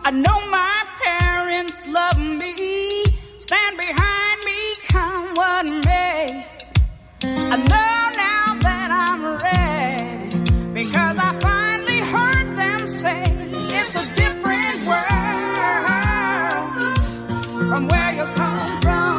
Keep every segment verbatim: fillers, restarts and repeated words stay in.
I know my parents love me, stand behind me, come what may. I know now that I'm ready, because I finally heard them say it's a different world from where you come from.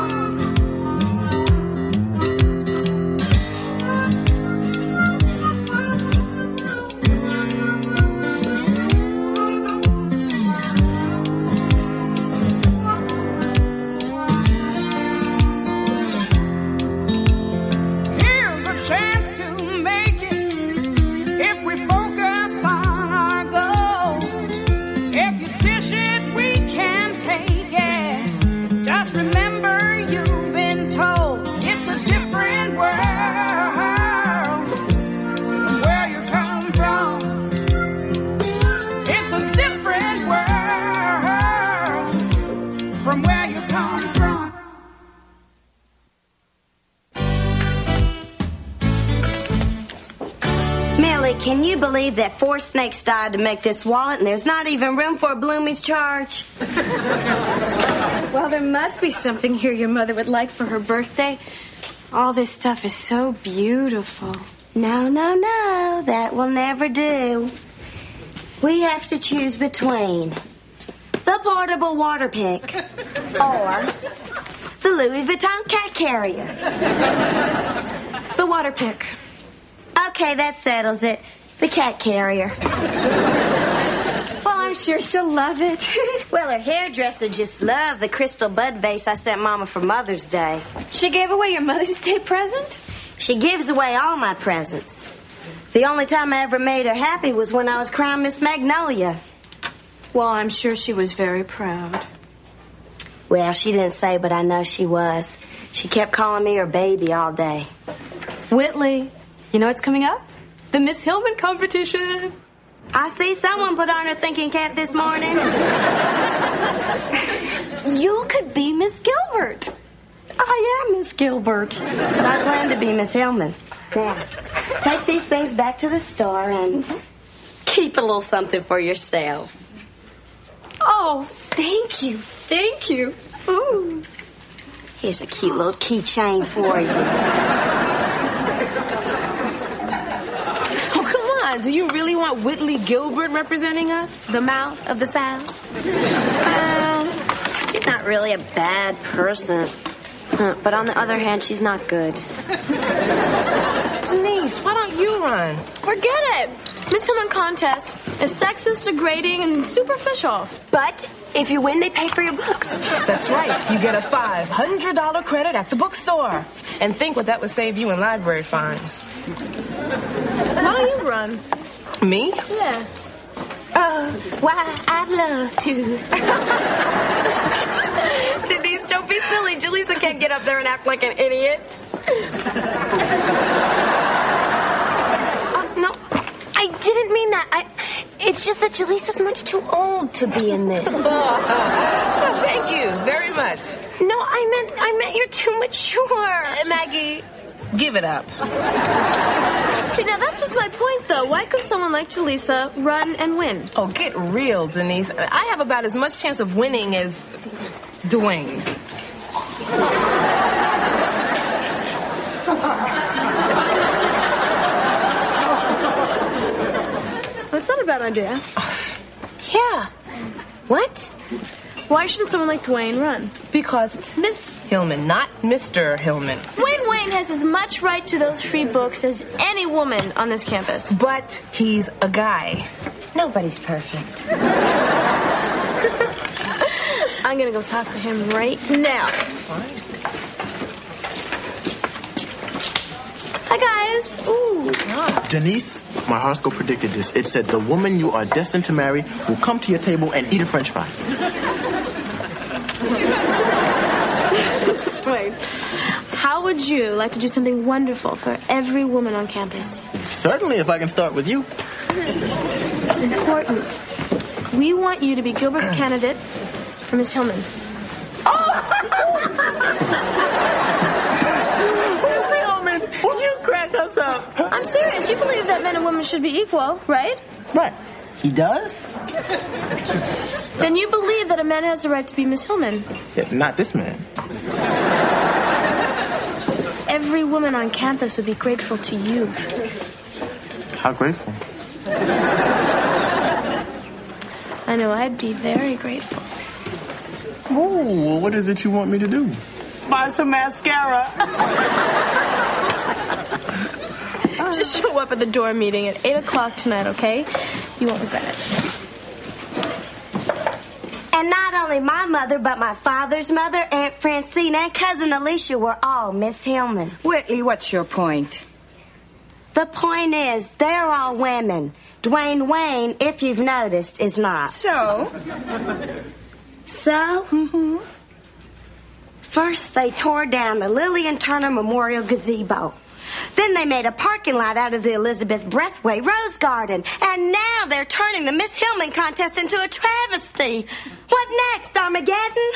Can you believe that four snakes died to make this wallet and there's not even room for a Bloomie's charge? Well, there must be something here your mother would like for her birthday. All this stuff is so beautiful. No, no, no. That will never do. We have to choose between the portable water pick or the Louis Vuitton cat carrier. The water pick. Okay, that settles it. The cat carrier. Well, I'm sure she'll love it. Well, her hairdresser just loved the crystal bud vase I sent Mama for Mother's Day. She gave away your Mother's Day present? She gives away all my presents. The only time I ever made her happy was when I was crowned Miss Magnolia. Well, I'm sure she was very proud. Well, she didn't say, but I know she was. She kept calling me her baby all day. Whitley, you know what's coming up? The Miss Hillman competition. I see someone put on her thinking cap this morning. You could be Miss Gilbert. I am Miss Gilbert. But I plan to be Miss Hillman. Now, take these things back to the store and keep a little something for yourself. Oh, thank you. Thank you. Ooh. Here's a cute little keychain for you. Do you really want Whitley Gilbert representing us? The mouth of the South? Well, she's not really a bad person. Uh, but on the other hand, she's not good. Denise, why don't you run? Forget it. Miss Hillman contest is sexist, degrading, and superficial. But if you win, they pay for your books. That's right. You get a five hundred dollars credit at the bookstore. And think what that would save you in library fines. Why don't you run? Me? Yeah. Oh, why, I'd love to. Denise, don't be silly. Jaleesa can't get up there and act like an idiot. Oh, no, I didn't mean that. I. It's just that Jaleesa's much too old to be in this. Oh, thank you very much. No, I meant I meant you're too mature. Uh, Maggie, give it up. See, now that's just my point, though. Why could someone like Jaleesa run and win? Oh, get real, Denise. I have about as much chance of winning as Dwayne. That's not a bad idea. Yeah. What? Why shouldn't someone like Dwayne run? Because it's Miss Hillman, not Mister Hillman. Wayne Wayne has as much right to those free books as any woman on this campus. But he's a guy. Nobody's perfect. I'm gonna go talk to him right now. Hi, guys. Ooh. Denise, my horoscope predicted this. It said the woman you are destined to marry will come to your table and eat a French fry. Wait. How would you like to do something wonderful for every woman on campus? Certainly, if I can start with you. It's important. We want you to be Gilbert's candidate for Miss Hillman. Miss Hillman, you crack us up. I'm serious. You believe that men and women should be equal, right? Right. He does? Then you believe that a man has the right to be Miss Hillman? Yeah, not this man. Every woman on campus would be grateful to you. How grateful? I know I'd be very grateful. Oh, what is it you want me to do? Buy some mascara. Just show up at the dorm meeting at eight o'clock tonight, okay? You won't regret it. And not only my mother, but my father's mother, Aunt Francine, and Cousin Alicia were all Miss Hillman. Whitley, what's your point? The point is, they're all women. Dwayne Wayne, if you've noticed, is not. So? So? Mm-hmm. First, they tore down the Lillian Turner Memorial Gazebo. Then they made a parking lot out of the Elizabeth Breathway Rose Garden. And now they're turning the Miss Hillman contest into a travesty. What next, Armageddon?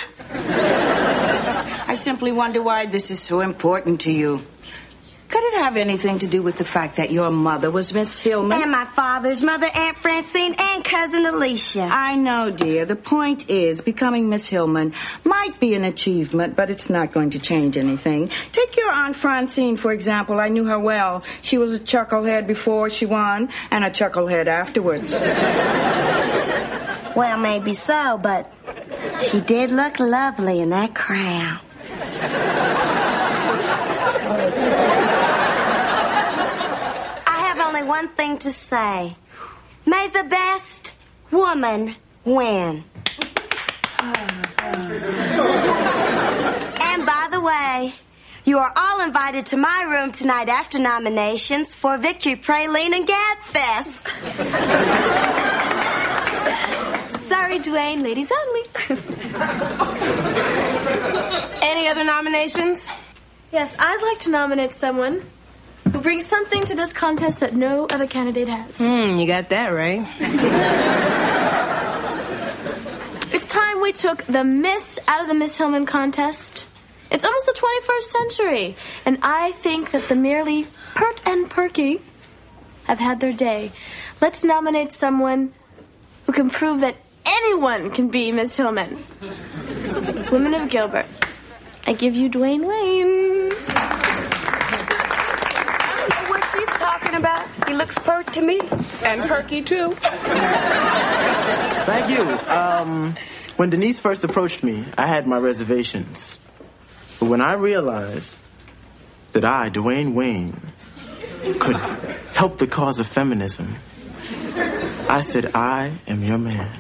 I simply wonder why this is so important to you. Could it have anything to do with the fact that your mother was Miss Hillman? And my father's mother, Aunt Francine, and Cousin Alicia. I know, dear. The point is, becoming Miss Hillman might be an achievement, but it's not going to change anything. Take your Aunt Francine, for example. I knew her well. She was a chucklehead before she won, and a chucklehead afterwards. Well, maybe so, but she did look lovely in that crown. Only one thing to say. May the best woman win. And by the way, you are all invited to my room tonight after nominations for Victory Praline and Gabfest. Sorry, Dwayne. Ladies only. Any other nominations? Yes, I'd like to nominate someone who brings something to this contest that no other candidate has. Hmm, you got that right. It's time we took the Miss out of the Miss Hillman contest. It's almost the twenty-first century, and I think that the merely pert and perky have had their day. Let's nominate someone who can prove that anyone can be Miss Hillman. Women of Gilbert, I give you Dwayne Wayne. Talking about. He looks pert to me. And perky, too. Thank you. Um, when Denise first approached me, I had my reservations. But when I realized that I, Dwayne Wayne, could help the cause of feminism, I said, I am your man.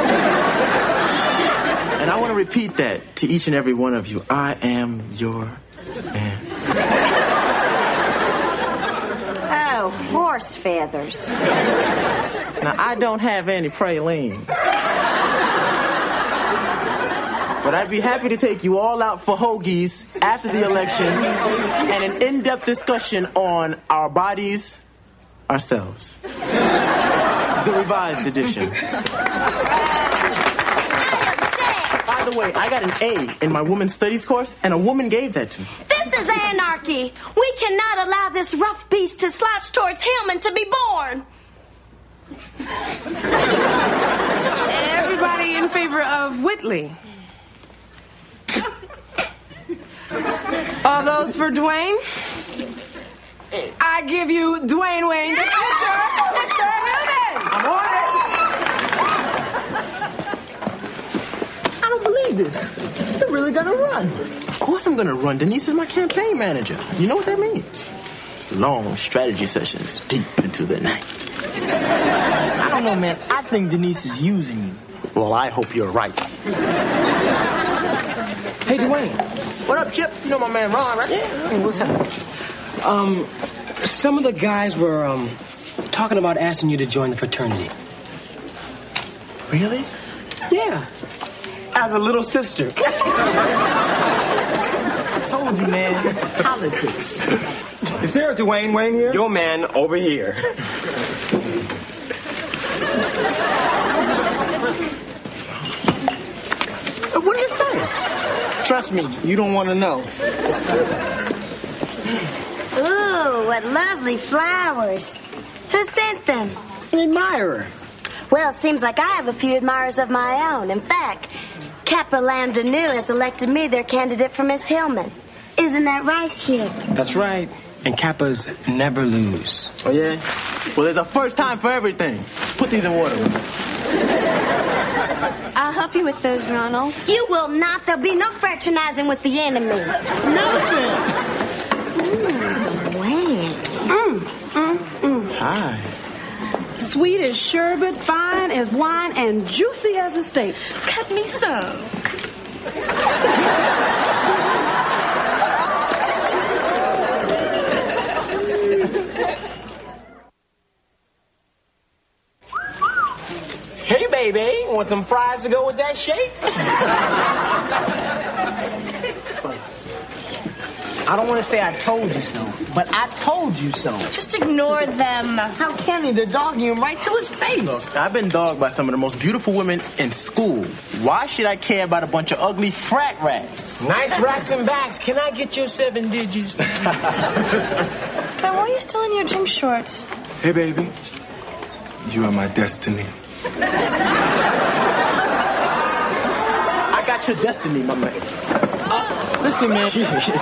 And I want to repeat that to each and every one of you. I am your man. Horse feathers. Now, I don't have any praline. But I'd be happy to take you all out for hoagies after the election and an in-depth discussion on our bodies, ourselves. The revised edition. By the way, I got an A in my women's studies course, and a woman gave that to me. This is anarchy. We cannot allow this rough beast to slouch towards Hillman to be born. Everybody in favor of Whitley? All those for Dwayne? I give you Dwayne Wayne, the future, Mister Hillman. I'm on it. I don't believe this. You're really gonna run. Of course I'm gonna run. Denise is my campaign manager. You know what that means? Long strategy sessions deep into the night. I don't know, man. I think Denise is using you. Well, I hope you're right. Hey, Dwayne. What up, Chip? You know my man Ron, right? Yeah. Hey, what's up? Um, some of the guys were, um, talking about asking you to join the fraternity. Really? Yeah. As a little sister. I told you, man. Politics. Is there a Dwayne Wayne here? Your man over here. What did it say? Trust me, you don't want to know. Ooh, what lovely flowers. Who sent them? An admirer. Well, it seems like I have a few admirers of my own. In fact, Kappa Lambda Nu has elected me their candidate for Miss Hillman. Isn't that right, Chip? That's right. And Kappas never lose. Oh, yeah? Well, there's a first time for everything. Put these in water. I'll help you with those, Ronald. You will not. There'll be no fraternizing with the enemy. Nelson! Mmm, Dwayne. Mmm, mmm, mmm. Hi. Sweet as sherbet, fine as wine, and juicy as a steak. Cut me some. Hey, baby, want some fries to go with that shake? I don't want to say I told you so, but I told you so. Just ignore them. How can he? They're dogging him right to his face. Look, I've been dogged by some of the most beautiful women in school. Why should I care about a bunch of ugly frat rats? Nice rats and backs. Can I get your seven digits? But why are you still in your gym shorts? Hey, baby. You are my destiny. I got your destiny, my man. Uh, listen, man.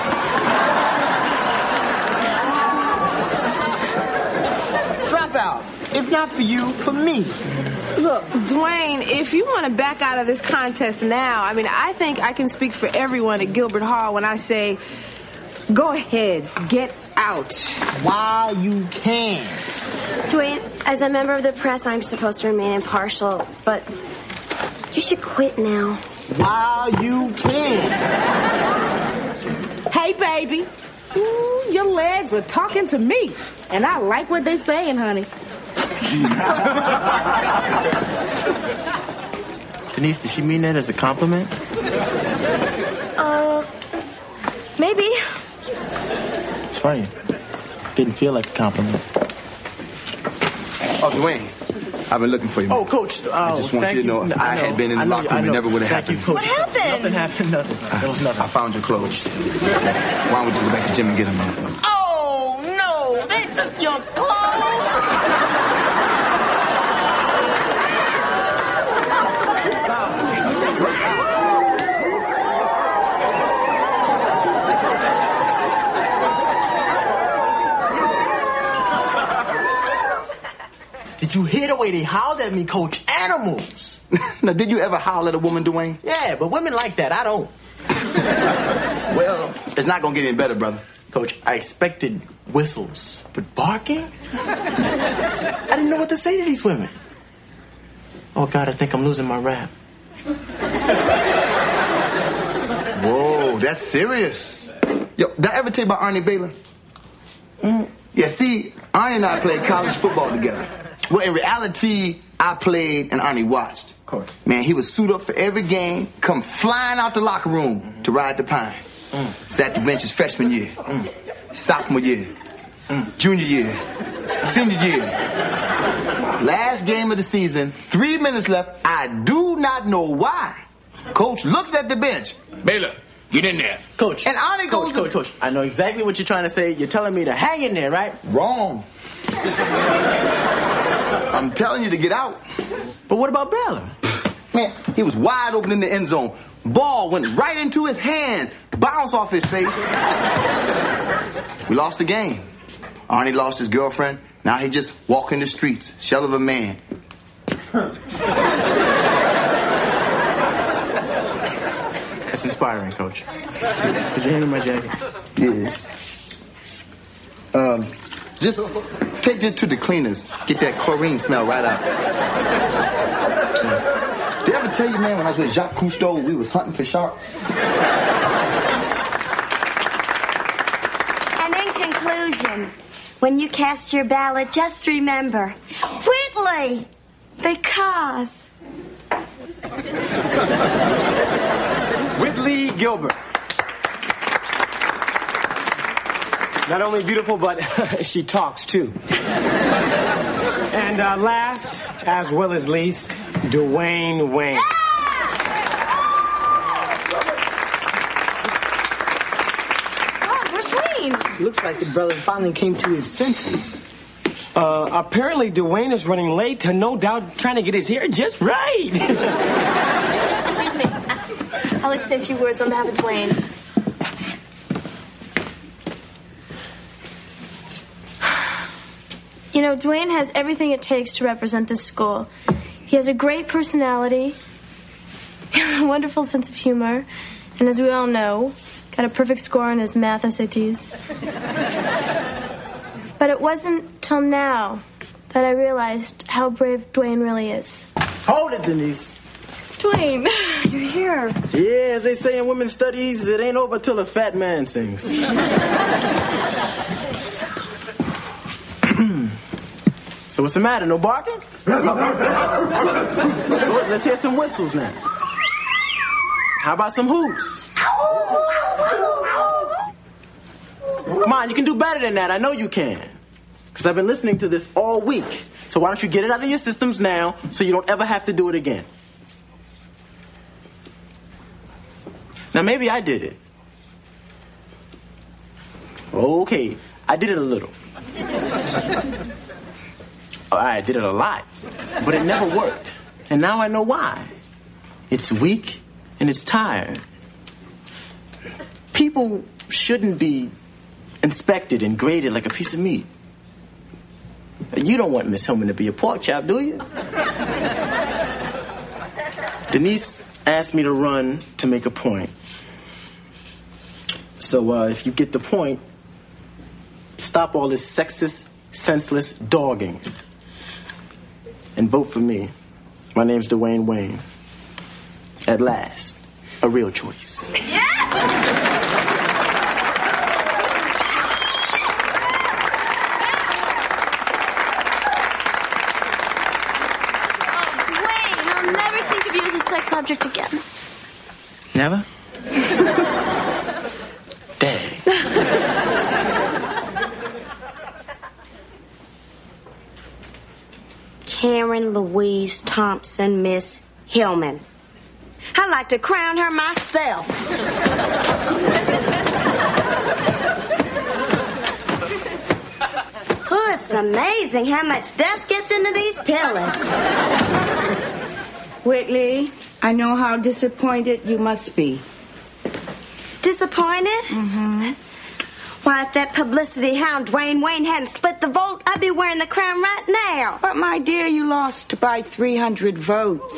Drop out. If not for you, for me. Look, Dwayne, if you want to back out of this contest now, I mean, I think I can speak for everyone at Gilbert Hall when I say, go ahead, get out. While you can. Dwayne, as a member of the press, I'm supposed to remain impartial, but you should quit now. While you can. Hey, baby. Ooh, your legs are talking to me, and I like what they're saying, honey. Denise, did she mean that as a compliment? Uh, maybe. It's funny. Didn't feel like a compliment. Oh, Dwayne, I've been looking for you. Oh, Coach. Uh, I just want thank you to know, you. I, I know. had been in the I know, locker I room. It know. never would have Thank happened. you, Coach. What happened? Nothing happened. Nothing. There was nothing. I found your clothes. Why don't we just go back to the gym and get them, man? Oh, no. They took your clothes. Did you hear the way they howled at me, Coach? Animals. Now, did you ever howl at a woman, Dwayne? Yeah, but women like that. I don't. Well, it's not going to get any better, brother. Coach, I expected whistles, but barking? I didn't know what to say to these women. Oh, God, I think I'm losing my rap. Whoa, that's serious. Yo, did I ever tell you about Arnie Baylor? Mm. Yeah, see, Arnie and I played college football together. Well, in reality, I played and Arnie watched. Of course. Man, he would suit up for every game, come flying out the locker room mm-hmm. to ride the pine. Mm. Sat the bench his freshman year, mm. sophomore year, mm. junior year, senior year. Last game of the season, three minutes left. I do not know why. Coach looks at the bench. Baylor, get in there. Coach. And Arnie goes... Coach, Coach, Coach. I know exactly what you're trying to say. You're telling me to hang in there, right? Wrong. I'm telling you to get out. But what about Baylor? Man, he was wide open in the end zone. Ball went right into his hand, bounced off his face. We lost the game. Arnie lost his girlfriend. Now he just walking the streets, shell of a man. That's inspiring, Coach. Did you handle my jacket? Yes. Um, just take this to the cleaners. Get that chlorine smell right out. Yes. Did I ever tell you, man, when I was with Jacques Cousteau, we was hunting for sharks? And in conclusion, when you cast your ballot, just remember, Whitley, because... Whitley Gilbert. Not only beautiful, but she talks, too. And uh, last, as well as least, Dwayne Wayne. Oh, where's Dwayne? Looks like the brother finally came to his senses. Uh, apparently, Dwayne is running late, to no doubt trying to get his hair just right. Excuse me. I'd like to say a few words on behalf of Dwayne. You know, Dwayne has everything it takes to represent this school. He has a great personality, he has a wonderful sense of humor, and as we all know, got a perfect score on his math S A Ts. But it wasn't till now that I realized how brave Dwayne really is. Hold it, Denise. Dwayne, you're here. Yeah, as they say in women's studies, it ain't over till a fat man sings. So what's the matter? No barking? Let's hear some whistles now. How about some hoots? Come on, you can do better than that. I know you can. Because I've been listening to this all week. So why don't you get it out of your systems now so you don't ever have to do it again? Now, maybe I did it. Okay, I did it a little. I did it a lot, but it never worked. And now I know why. It's weak and it's tired. People shouldn't be inspected and graded like a piece of meat. You don't want Miss Hillman to be a pork chop, do you? Denise asked me to run to make a point. So uh, if you get the point, stop all this sexist, senseless dogging. And vote for me. My name's Dwayne Wayne. At last, a real choice. Yeah! Sex object again. Never? Dang. Karen Louise Thompson, Miss Hillman. I'd like to crown her myself. Oh, it's amazing how much dust gets into these pillows. Whitley, I know how disappointed you must be. Disappointed? Mm-hmm. Why, if that publicity hound Dwayne Wayne hadn't split the vote, I'd be wearing the crown right now. But, my dear, you lost by three hundred votes.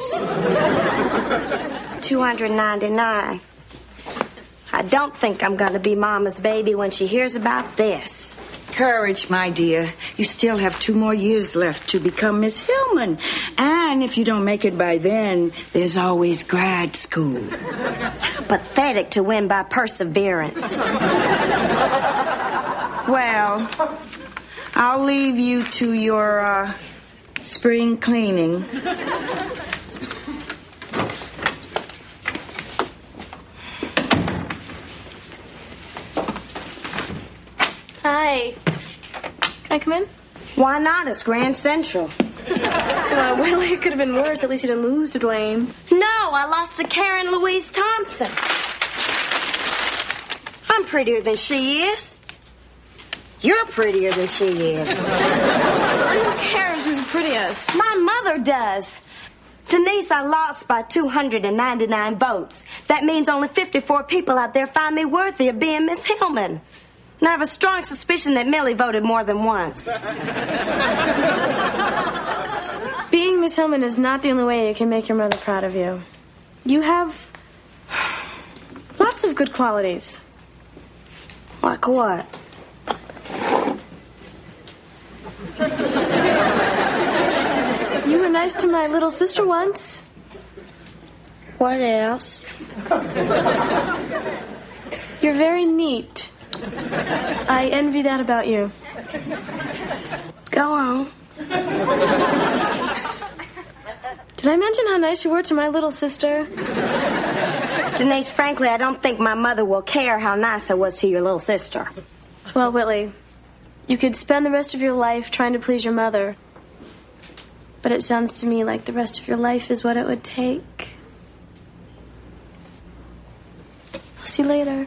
two hundred ninety-nine. I don't think I'm going to be Mama's baby when she hears about this. Courage, my dear. You still have two more years left to become Miss Hillman. And if you don't make it by then, there's always grad school. Pathetic to win by perseverance. Well, I'll leave you to your uh, spring cleaning. Hi. Can I come in? Why not? It's Grand Central. Uh, well, it could have been worse. At least you didn't lose to Dwayne. No, I lost to Karen Louise Thompson. I'm prettier than she is. You're prettier than she is. Who cares who's prettiest? My mother does. Denise, I lost by two hundred ninety-nine votes. That means only fifty-four people out there find me worthy of being Miss Hillman. And I have a strong suspicion that Millie voted more than once. Being Miss Hillman is not the only way you can make your mother proud of you. You have lots of good qualities. Like what? You were nice to my little sister once. What else? You're very neat. I envy that about you. Go on. Did I mention how nice you were to my little sister? Denise, frankly, I don't think my mother will care how nice I was to your little sister. Well, Whitley, you could spend the rest of your life trying to please your mother. But it sounds to me like the rest of your life is what it would take. I'll see you later.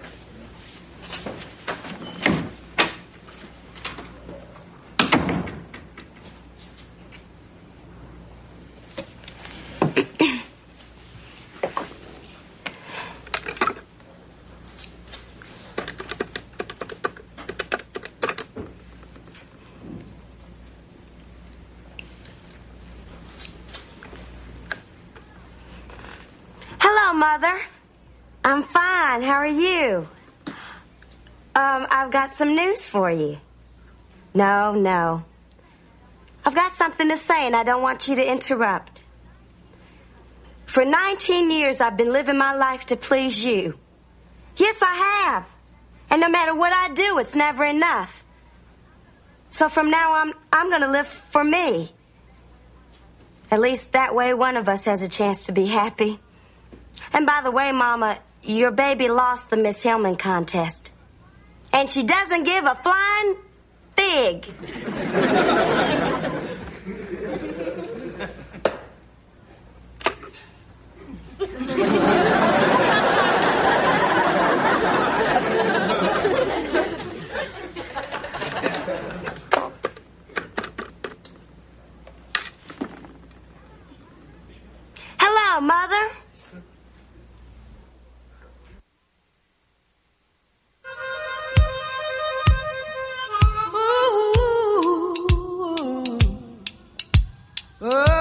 Mother. I'm fine. How are you? Um, I've got some news for you. No, no. I've got something to say, and I don't want you to interrupt. For nineteen years, I've been living my life to please you. Yes, I have. And no matter what I do, it's never enough. So from now on, I'm going to live for me. At least that way one of us has a chance to be happy. And by the way, Mama, your baby lost the Miss Hillman contest. And she doesn't give a flying fig. Hello, Mother. Oh.